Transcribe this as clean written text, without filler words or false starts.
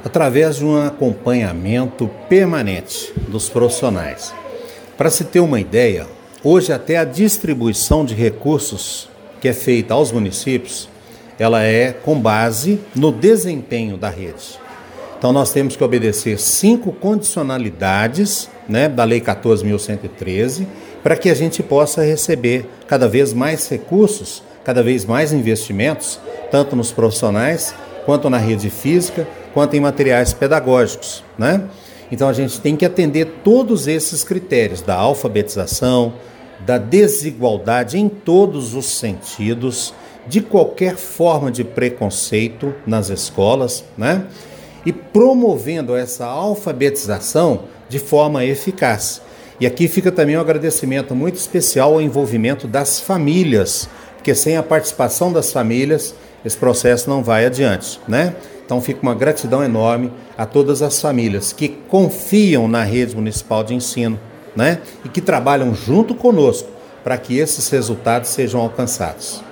através de um acompanhamento permanente dos profissionais. Para se ter uma ideia, hoje até a distribuição de recursos que é feita aos municípios, ela é com base no desempenho da rede. Então nós temos que obedecer 5 condicionalidades, da Lei 14.113, para que a gente possa receber cada vez mais recursos, cada vez mais investimentos, tanto nos profissionais, quanto na rede física, quanto em materiais pedagógicos, Então a gente tem que atender todos esses critérios da alfabetização, da desigualdade em todos os sentidos, de qualquer forma de preconceito nas escolas, E promovendo essa alfabetização de forma eficaz. E aqui fica também um agradecimento muito especial ao envolvimento das famílias, porque sem a participação das famílias, esse processo não vai adiante, Então fica uma gratidão enorme a todas as famílias que confiam na rede municipal de ensino, E que trabalham junto conosco para que esses resultados sejam alcançados.